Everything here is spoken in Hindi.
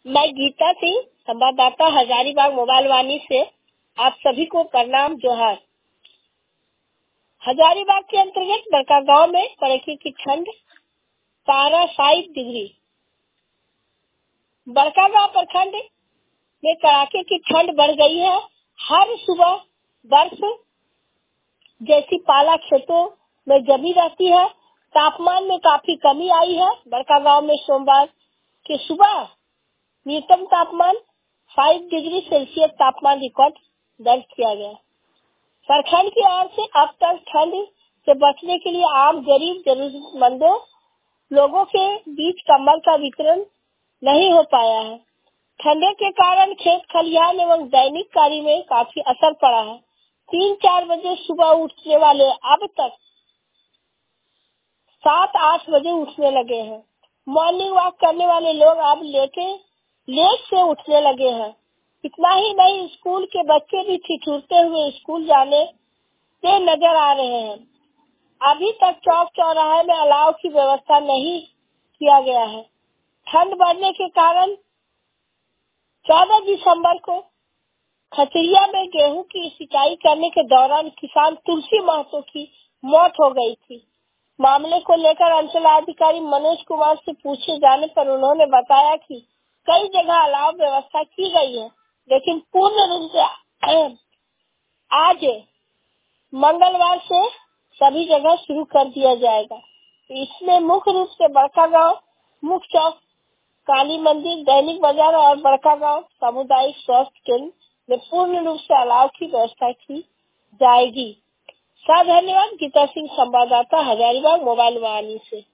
मैं गीता सिंह, संवाददाता, हजारीबाग मोबाइल वाणी से आप सभी को प्रणाम जोहार। हजारीबाग के अंतर्गत बड़का गांव में कड़ाके की ठंड, पारा 5 डिग्री। बड़का गांव प्रखंड में कड़ाके की ठंड बढ़ गई है। हर सुबह बर्फ जैसी पाला खेतों में जमी रहती है। तापमान में काफी कमी आई है। बड़का गांव में सोमवार की सुबह न्यूनतम तापमान 5 डिग्री सेल्सियस तापमान रिकॉर्ड दर्ज किया गया। प्रखंड की ओर से अब तक ठंड से बचने के लिए आम गरीब जरूरतमंदों लोगों के बीच कंबल का वितरण नहीं हो पाया है। ठंडे के कारण खेत खलिहान एवं दैनिक कार्य में काफी असर पड़ा है। 3-4 बजे सुबह उठने वाले अब तक 7-8 बजे उठने लगे हैं। मॉर्निंग वॉक करने वाले लोग अब लेट से उठने लगे हैं। इतना ही नहीं, स्कूल के बच्चे भी ठिठुरते हुए स्कूल जाने से नजर आ रहे हैं। अभी तक चौक चौराहे में अलाव की व्यवस्था नहीं किया गया है। ठंड बढ़ने के कारण 14 दिसंबर को खचरिया में गेहूं की सिंचाई करने के दौरान किसान तुलसी महतो की मौत हो गई थी। मामले को लेकर अंचलाधिकारी मनोज कुमार से पूछे जाने पर उन्होंने बताया कि कई जगह अलाव व्यवस्था की गई है, लेकिन पूर्ण रूप से आज मंगलवार से सभी जगह शुरू कर दिया जाएगा। इसमें मुख्य रूप से बड़का गांव मुख्य चौक, काली मंदिर, दैनिक बाजार और बड़का गांव सामुदायिक स्वास्थ्य केंद्र में पूर्ण रूप से अलाव की व्यवस्था की जाएगी। धन्यवाद। गीता सिंह, संवाददाता, हजारीबाग मोबाइल वाणी से।